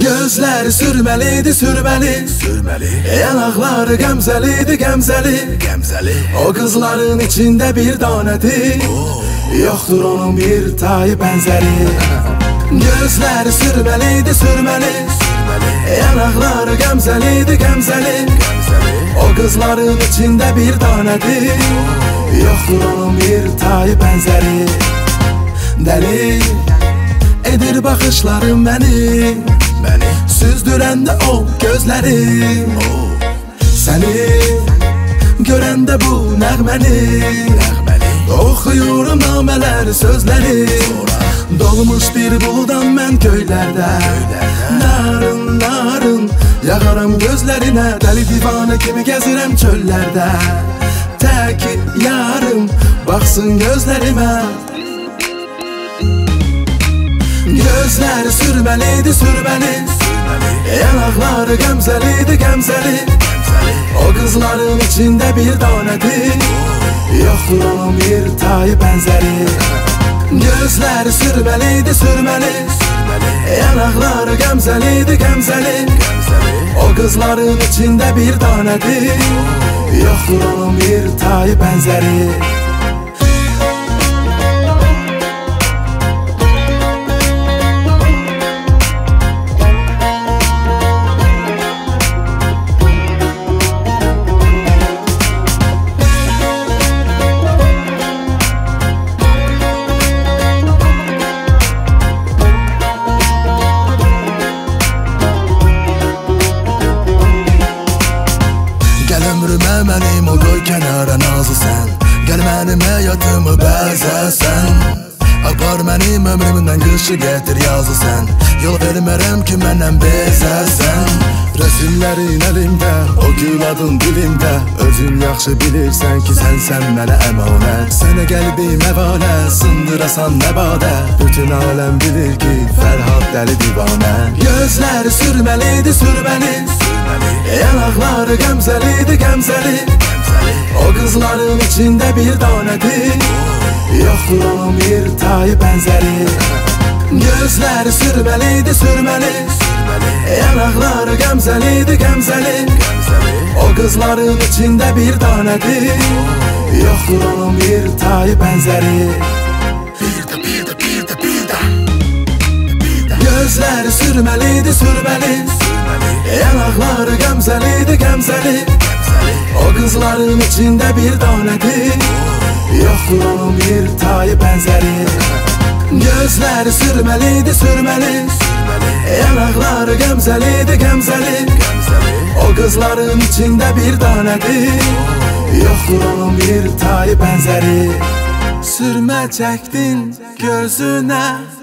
Gözləri sürməlidir, sürməli, yanaqları qəmzəlidir, qəmzəli. O qızların içində bir danədir, yoxdur onun bir tayı bənzəri. Gözləri sürməlidir, sürməli, yanaqları qəmzəlidir, qəmzəli. O qızların içində bir danədir, yoxdur onun bir tayı bənzəri. Dəli edir baxışlarım məni, süzdürəndə o gözləri, səni görəndə bu nəğməni, oxuyurum namələr sözləri. Dolmuş bir buldan mən göylərdə, narın yağaram gözlərinə. Dəli divanə kimi gəzirəm çöllərdə, tək yarım baxsın gözlərimə. Gözləri sürməlidir, sürməli, yanaqları qəmzəlidir, qəmzəli. O qızların içində bir danədir, yoxdur onun bir tayı bənzəri. Gözləri sürməlidir, sürməli, yanaqları qəmzəlidir, qəmzəli. O qızların içində bir danədir, yoxdur onun bir tayı bənzəri. Ömrümə mənim o qoy kənara nazı sən, gəl mənim həyatımı bəzəsən. Apar mənim ömrümdən qışı gətir yazı sən, yol vermərəm ki məndən bezəsən. Rəsimlərin əlimdə, o gül adın dilimdə, özün yaxşı bilirsən ki sənsən mənə əmanət. Sənə qəlbim əvanə, sındırasan nəbadə, bütün aləm bilir ki Fərhad dəli divanə. Gözləri sürməlidir, sürməli, yanaqları qəmzəlidir, qəmzəli. O qızların içində bir danədir, yoxdur onun bir tayı bənzəri. Gözləri sürməlidir, sürməli, yanaqları qəmzəlidir, qəmzəli. O qızların içində bir danədir, yoxdur onun bir tayı bənzəri. Gözləri sürməlidir, sürməli, yanaqları qəmzəlidir, qəmzəli. O qızların içində bir danədir, yoxdur onun bir tayı bənzəri. Gözləri sürməlidir, sürməli, yanaqları qəmzəlidir, qəmzəli. O qızların içində bir danədir, yoxdur onun bir tayı bənzəri. Sürmə çəkdin gözünə,